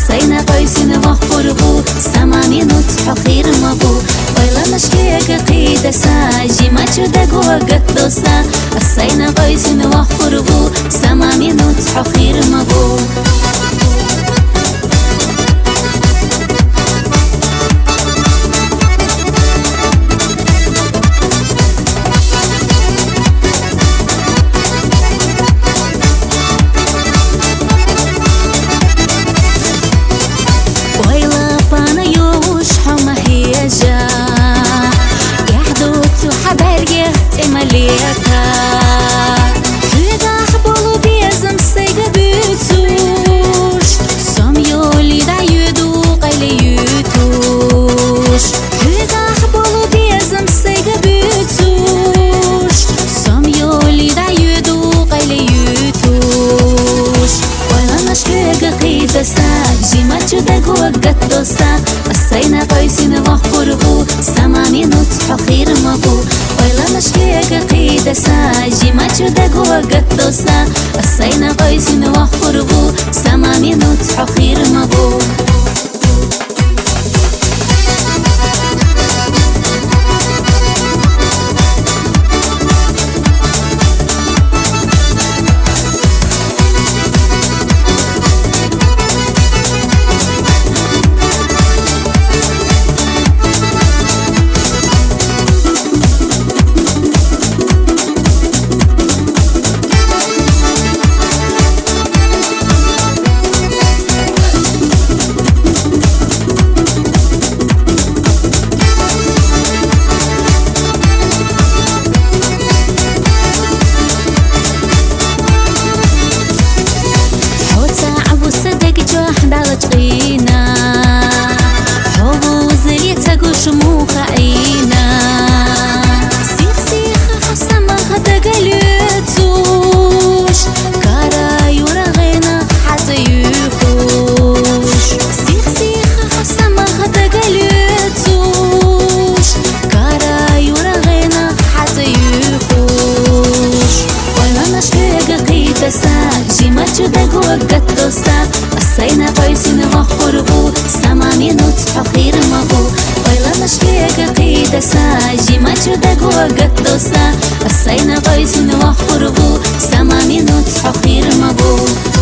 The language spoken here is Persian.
السينا قيسين وخربو سمامي نطح خير مبو ويلا مشكيك قيد ساجي ما تشدق وقت دوسا السينا قيسين وخربو سمامي نطح خير مبو مليكا حدا حبولو بيزم سيقا بيتوش ساميولي دا يدو قيلي يتوش حدا حبولو بيزم سيقا بيتوش ساميولي دا يدو قيلي يتوش ولا نشكيقا قيدا سا جيما جدا قوقت دوسا السينا قيسين وخربو سمامي نطح خير مبو ويلا مشكيك قيد ساجي ما تشدق وقت دوسا السينا قيسين وخربو سمامي نطح خير مبو تغينا حبو زريتك وشموخ عينا سيخ سيخ حسما هدا قليتوش كارا يورغينا حتى يخوش سيخ سيخ حسما هدا قليتوش كارا يورغينا حتى يخوش ولا مشكيك قيد ساجي ما تشدق وقت دوسا السينا قيسين وخربو سمامي نطح خير مبو ويلا مشكيك قيد ساجي ما تشدق وقت دوسا السينا قيسين وخربو سمامي نطح خير مبو